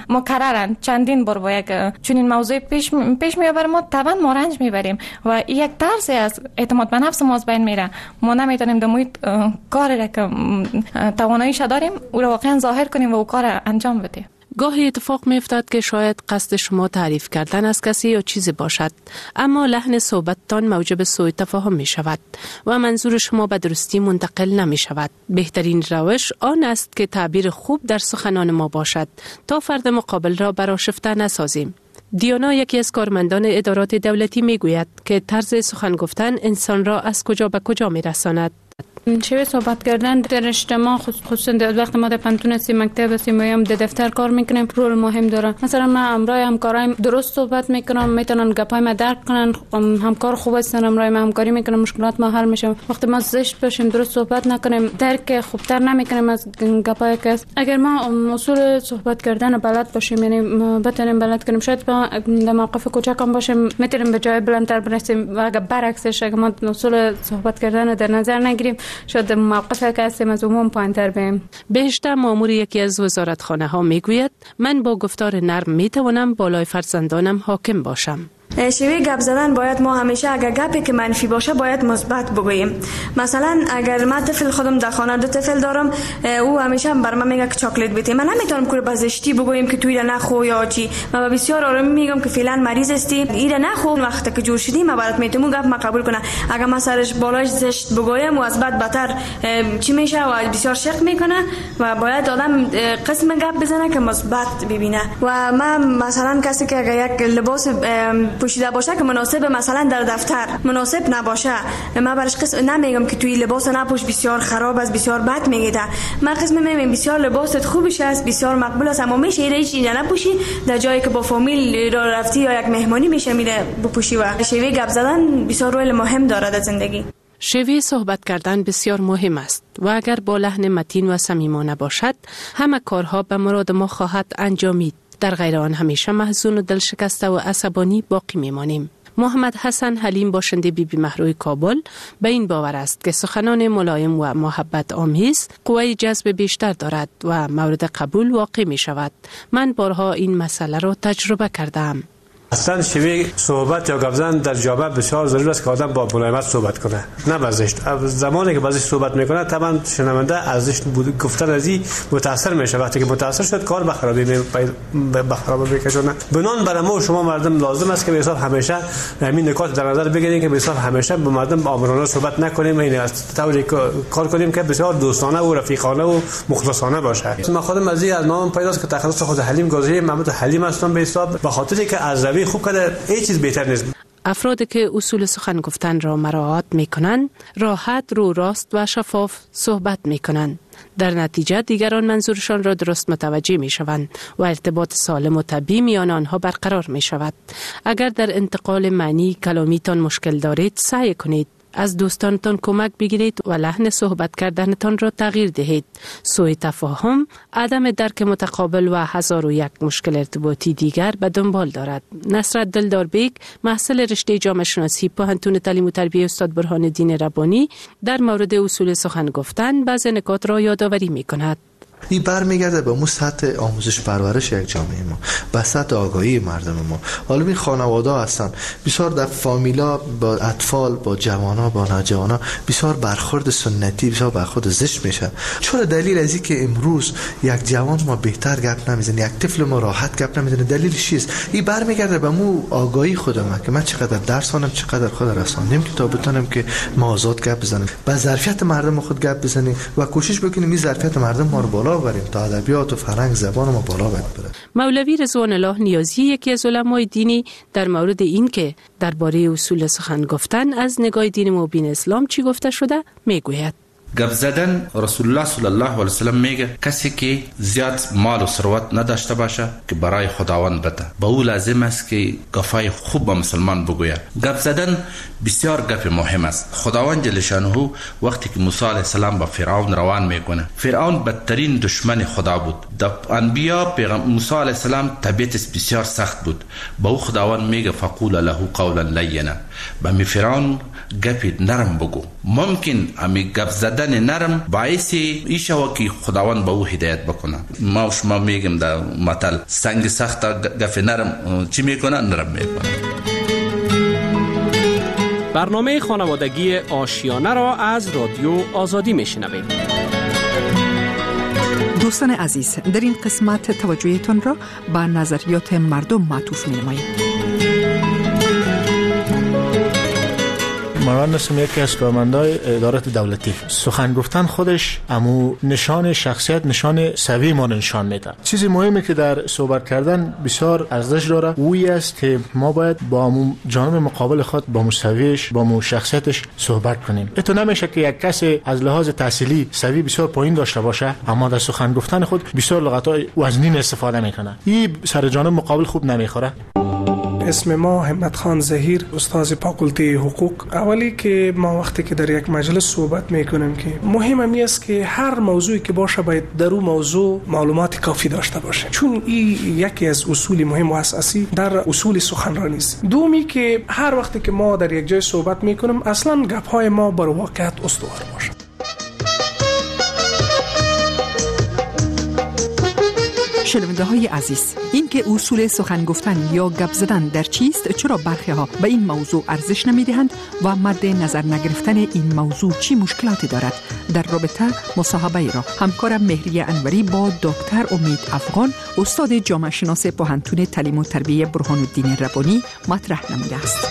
مکررن چندین بار با یک چنین موضوع پیش میبره ما طبعا ما رنج میبریم و یک ترسی از اعتماد به نفس ما از بین میره. ما نمیتونیم در محیط کاری را که تواناییش داریم او را واقعا ظاهر کنیم و او کار انجام بدیم.
گاهی اتفاق می افتاد که شاید قصد شما تعریف کردن از کسی یا چیزی باشد، اما لحن صحبتتان موجب سوء تفاهم می شود و منظور شما به درستی منتقل نمی شود. بهترین روش آن است که تعبیر خوب در سخنان ما باشد تا فرد مقابل را برآشفته نسازیم. دیانا یکی از کارمندان ادارات دولتی می گوید که طرز سخن گفتن انسان را از کجا به کجا می رساند.
شیوه صحبت کردن در اجتماع خصوصا وقت ما در پانتون هستیم، مکتب هستیم یا در دفتر کار میکنیم رول مهم داره. مثلا ما همراه همکارایم درست صحبت میکنم، میتونن گپای ما درک کنن، همکار خوب هستن، همراه ما همکاری میکنم، مشکلات ما حل میشه. وقتی ما زشت باشیم درست صحبت نکنیم درک خوبتر نمیکنیم از گپای کس. اگر ما اصول صحبت کردن بلد باشیم یعنی بتونیم بلد کنیم شاید در موقف کوچک هم باشیم میتونیم به جای بلندتر برسیم و اگر برعکسش اگر ما اصول صحبت کردن در نظر نگیریم شاید موقفی که هستیم از عموم پایین‌تر بریم.
بهشته مامور یکی از وزارتخانه ها میگوید من با گفتار نرم میتوانم بالای فرزندانم حاکم باشم.
شیوه گپ زدن باید ما همیشه اگر گپی که منفی باشه باید مثبت بگوییم. مثلا اگر من طفل خودم در خانه 2 طفل دارم او همیشه بر من میگه که چاکلیت بده، من نمیتونم که به زشتی بگویم که توی نخو یا چی. من بسیار آرامی میگم که فعلا مریض هستی ایره نخو، وقتی که جور شدی من برات میتونم گپ ما قبول کنه. اگر من سرش بالاش زشت بگویم و از بعد بدتر چی میشه و بسیار شق میکنه و باید آدم قسم گپ بزنه که مثبت ببینه. و من مثلا کسی که اگر یک لباس پوشیده باشه که مناسب مثلا در دفتر مناسب نباشه من برش قسم نمیگم که توی لباس نپوش بسیار خراب است بسیار بد میگه. من قسم میگم بسیار لباست خوبش است بسیار مقبول است اما میشه هیچ نپوشی در جایی که با فامیل را رفتی یا یک مهمانی میشه میره بپوشی. و شیوه گپ زدن بسیار رول مهم داره در زندگی.
شیوه صحبت کردن بسیار مهم است و اگر با لحن متین و صمیمانه باشد همه کارها به مراد ما خواهد انجامید. در غیر آن همیشه محزون و دلشکسته و عصبانی باقی میمانیم. محمد حسن حلیم باشنده بیبی مهروی کابل به این باور است که سخنان ملایم و محبت آمیز قوه جذب بیشتر دارد و مورد قبول واقع می شود. من بارها این مسئله را تجربه کردم.
اصلا شیوه صحبت یا گپ زدن در جامعه بسیار ضروری است که آدم با ملایمت صحبت کنه نه با زشت. زمانی که با زشت صحبت میکنه طبعا شنونده از زشت گفتن ازی متاثر میشه. وقتی که متاثر شد کار به خرابی میکشونه. بنان برای ما شما مردم لازم است که به حساب همیشه همین نکات در نظر بگیریم که به حساب همیشه با مردم آمرانه صحبت نکنیم، این از طوری کار کنیم که بسیار دوستانه و رفیقانه و مخلصانه باشه. من خودم از نام پیداست که تخصص خود حلیم گازی محمد حلیم هستم به حساب به خاطری که از خوب کرده هیچ چیز بهتر نیست.
افرادی که اصول سخن گفتن را مراعات میکنند راحت رو راست و شفاف صحبت میکنند. در نتیجه دیگران منظورشان را درست متوجه میشوند و ارتباط سالم و طبیعی میان آنها برقرار میشود. اگر در انتقال معنی کلامیتان مشکل دارید سعی کنید از دوستانتان کمک بگیرید و لحن صحبت کردنتان را تغییر دهید. سوء تفاهم، عدم درک متقابل و 1001 مشکل ارتباطی دیگر به دنبال دارد. نصرت دلداربیگ، محصل رشته جامعه شناسی پوهنتون تعلیم و تربیت استاد برهان الدین ربانی در مورد اصول سخن گفتن بعضی نکات را یادآوری می‌کند.
این برمیگرده به مو سطح آموزش پرورش یک جامعه ما، به سطح آگاهی مردم ما. حالا این خانواده هستن بسیار در فامیلا با اطفال، با جوانا، با نوجوانا بسیار برخورد سنتی، بسیار برخورد زشت میشه. چرا؟ دلیل از این که امروز یک جوان ما بهتر گپ نمیزنه، یک طفل ما راحت گپ نمیزنه. دلیلش چیست؟ این برمیگرده به مو آگاهی خودم که من چقدر درس خوندم، چقدر خود رساندم که تا بتونم که ما آزاد گپ بزنیم، با ظرفیت مردم خود گپ بزنیم و کوشش بکنیم این ظرفیت مردم ما رو بالا ببریم تا ادبیات و فرهنگ زبان ما بالا ببره.
مولوی رضوان الله نیازی یکی از علمای دینی در مورد این که درباره اصول سخن گفتن از نگاه دین مبین اسلام چی گفته شده میگوید.
گپ زدن رسول الله صلی الله علیه و سلم میگه کسی که زیاد مال و ثروت نداشته باشه که برای خداوند بده، با او لازم است که گپای خوب با مسلمان بگوید. گپ زدن بسیار گپ مهم است. خداوند جل شانه وقتی که موسی علیه السلام با فرعون روان میکنه، فرعون بدترین دشمن خدا بود. در انبیا پیغمبر موسی علیه السلام طبیعتش بسیار سخت بود، با او خداوند میگه فقول له قولا لینا، با می فرعون گپ نرم بگو. ممکن امی گپ زدن نرم باعث ایشوا که خداوند به او هدایت بکنه. ما و شما میگیم در مثل سنگ سخت گپ نرم چی میکنه؟ نرم میکنه.
برنامه خانوادگی آشیانه را از رادیو آزادی میشنوید.
دوستان عزیز، در این قسمت توجهتون را به نظریات مردم معطوف می‌نماییم.
من هستم یکی از کارمندای ادارات دولتی. سخن گفتن خودش امو نشان شخصیت، نشان سوی ما نشان میده. چیزی مهمی که در صحبت کردن بسیار ارزش داره اویی است که ما باید با امو جانب مقابل خود، با مستویش، با امو شخصیتش صحبت کنیم. تو نمیشه که یک کسی از لحاظ تحصیلی سوی بسیار پایین داشته باشه اما در سخن گفتن خود بسیار لغت‌های وزنین استفاده میکنه. این سر جانب مقابل خوب نمیخوره.
اسم ما همت خان ظهیر، استاد فاکولته حقوق. اولی که ما وقتی که در یک مجلس صحبت میکنیم که مهم است که هر موضوعی که باشه باید در اون موضوع معلومات کافی داشته باشه، چون این یکی از اصول مهم و اساسی در اصول سخنرانی است. دومی که هر وقتی که ما در یک جای صحبت میکنیم اصلا گپ‌های ما بر واقعیت استوار باشه.
شنونده های عزیز، این که اصول سخن گفتن یا گپ زدن در چیست، چرا برخی ها به این موضوع ارزش نمیدهند و مد نظر نگرفتن این موضوع چی مشکلاتی دارد؟ در رابطه مصاحبه را همکارم مهری انوری با دکتر امید افغان، استاد جامعه شناس پوهنتون تعلیم و تربیت برهان الدین ربانی مطرح نموده است.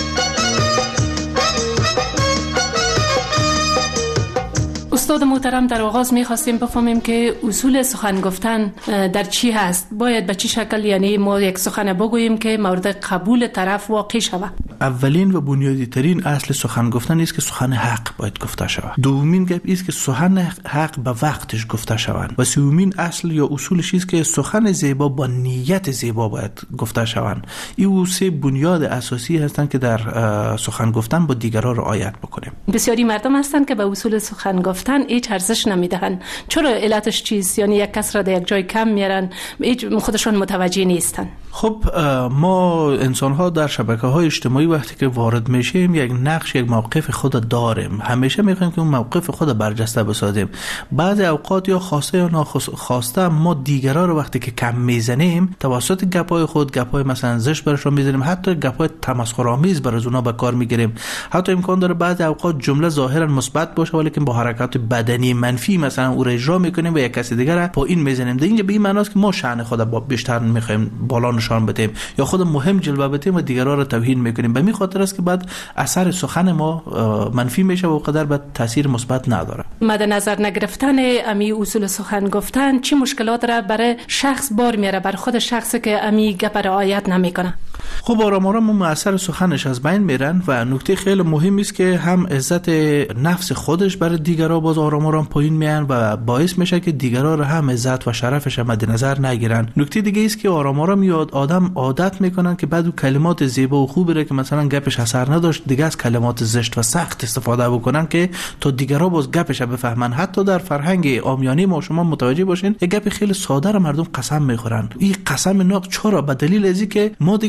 استاد محترم، در آغاز می‌خواستیم بفهمیم که اصول سخن گفتن در چی هست؟ باید به چه شکل، یعنی ما یک سخن بگوییم که مورد قبول طرف واقع شود؟
اولین و بنیادی ترین اصل سخن گفتن است که سخن حق باید گفته شود. دومین گپ است که سخن حق به وقتش گفته شود. و سومین اصل یا اصولش است که سخن زیبا با نیت زیبا باید گفته شود. این سه بنیاد اساسی هستند که در سخن گفتن با دیگران رعایت بکنیم.
بسیاری مردم هستند که به اصول سخن گفتن هیچ ارزش نمیدهند. چرا؟ علتش چیست؟ یعنی یک کس را در یک جای کم میارن، هیچ خودشون متوجه نیستن.
خب ما انسان ها در شبکه‌های اجتماعی وقتی که وارد میشیم یک نقش، یک موقف خود داریم. همیشه میخوایم که اون موقف خود برجسته بسازیم. بعضی اوقات یا خواسته یا ناخواسته ما دیگران رو وقتی که کم میزنیم توسط گپای خود، گپای مثلا زشت براشون میزنیم، حتی گپای تمسخرآمیز برای اونا به کار میگیریم. حتی امکان داره بعضی اوقات جمله ظاهرا مثبت باشه ولی که با حرکات بدنی منفی مثلا او را اجرا میکنیم و یک کسی دیگر را با این میزنیم. در اینجا به این معنی است که ما شأن خود با بیشتر میخوایم بالا نشان بدیم یا خود مهم جلوه بدیم و دیگران را توهین میکنیم. به این خاطر است که بعد اثر سخن ما منفی میشه و قدر به تاثیر مثبت نداره.
مد نظر نگرفتن امی اصول سخن گفتن چه مشکلات را برای شخص بار میاره، بر خود شخصی که امی گپ رعایت نمیکنه؟
خب آرام آرام اثر سخنش از بین میرن و نکته خیلی مهمی است که هم عزت نفس خودش برای دیگران باز آرام آرام پایین میان و باعث میشه که دیگران را هم عزت و شرفش مد نظر نگیرن. نکته دیگه است که آرام آرام یاد آدم عادت میکنن که بعد کلمات زیبا و خوبی را که مثلا گپش اثر نداشت دیگه از کلمات زشت و سخت استفاده بکنن که تا دیگران باز گپش بفهمن. حتی در فرهنگ عامیانه ما شما متوجه باشین یک گپ خیلی ساده را مردم قسم میخورن. این قسم ناق چرا؟ به دلیل ازی که ما دیگه در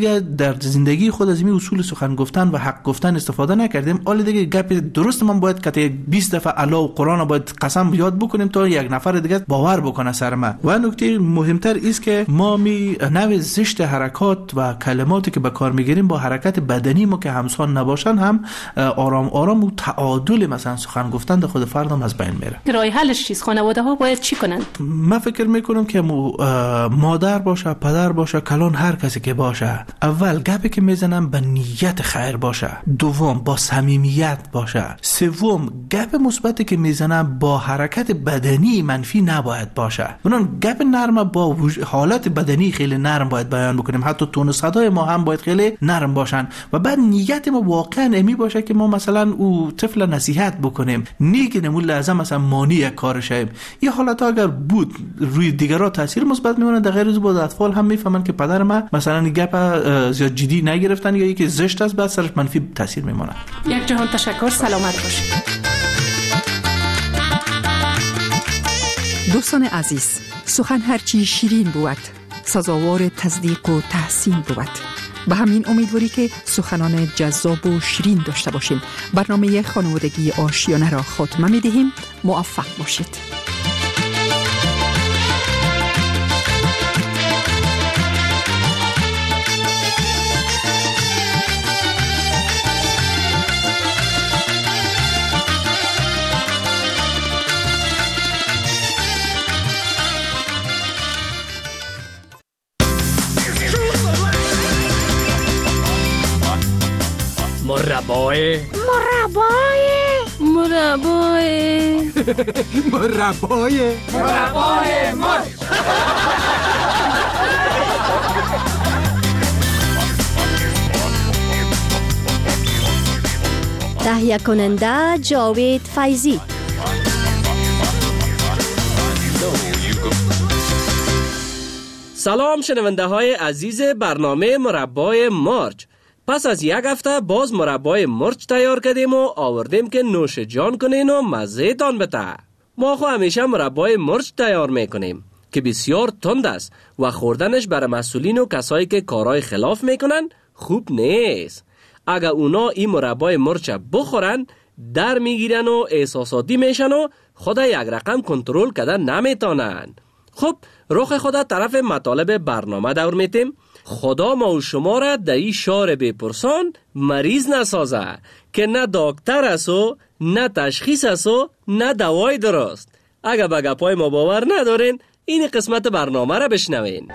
در زندگی خود از این اصول سخن گفتن و حق گفتن استفاده نکردیم، حالا دیگه گپ درست من باید که 20 دفعه الله و قرآن باید قسم یاد بکنیم تا یک نفر دیگه باور بکنه سر ما. و نکته مهمتر است که ما نوع زشت حرکات و کلماتی که به کار میگیریم با حرکت بدنی ما که همسان نباشن هم آرام آرام و تعادل مثلا سخن گفتن در خود فردم از بین میره.
راه حلش چیست؟ خانواده ها باید چی کنن؟
من فکر میکنم که مادر باشه، پدر باشه، کلان هر کسی که باشه، اول گپی که میزنم به نیت خیر باشه، دوم با صمیمیت باشه، سوم گپ مثبتی که میزنم با حرکت بدنی منفی نباید باشه. اون گپ نرم با حالت بدنی خیلی نرم باید بیان بکنیم، حتی تون و صدای ما هم باید خیلی نرم باشن و بعد نیت ما واقعا امی باشه که ما مثلا او طفل نصیحت بکنیم، نیگه نمون لازم مثلا مانی کار شیم. این حالت اگر بود روی دیگران تاثیر مثبت میمونه، در غیر از بود اطفال هم میفهمن که پدر ما مثلا گپ زیاد جدی نگرفتن یا یکی زشت است، بعد سرش منفی تاثیر میمونه.
یک جهان تشکر، سلامت باشید.
دوستان عزیز، سخن هرچی شیرین بود سزاوار تصدیق و تحسین بود. به همین امیدواری که سخنان جذاب و شیرین داشته باشیم. برنامه خانوادگی آشیانه را خاتمه می دهیم. موفق باشید.
مربای مرچ.
تهیه کننده جاوید فیضی.
سلام شنونده های عزیز برنامه مربای مرچ. پس از یک هفته باز مربای مرچ تیار کردیم و آوردیم که نوش جان کنین و مزه تان بده. ما خو همیشه مربای مرچ تیار میکنیم که بسیار تند است و خوردنش برای مسئولین و کسایی که کارهای خلاف میکنن خوب نیست. اگر اونا این مربای مرچ بخورن در میگیرن و احساساتی میشن و خدا یک رقم کنترل کردن نمیتونن. خب رخ خدا طرف مطالب برنامه دور میتیم. خدا ما و شما را در این شهر بپرسان مریض نسازه که نه دکتر است و نه تشخیص است و نه دوای درست. اگر به گپای ما باور ندارین این قسمت برنامه را بشنوین.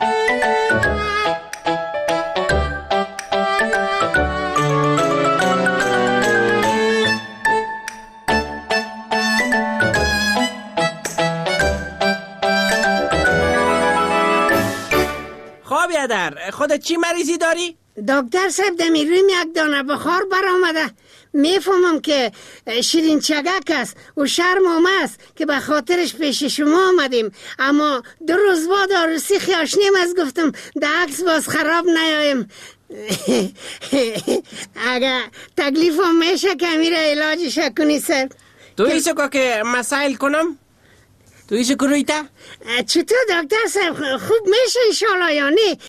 خودت چی مریضی داری؟
دکتر صاحب دمیرویم یک دانه بخار برآمده. میفهمم که شیرین چگک است و شرم است که به خاطرش پیش شما آمدیم، اما 2 روز بعد عروسی خیاشنیم از گفتم در عکس باز خراب نیایم. اگه تکلیفم میشه که میره علاجش کنی سر.
تو ایسو که مسائل کنم؟ تو ایسو کرویتا؟
چطور دکتر صاحب خوب میشه انشالله یا نه؟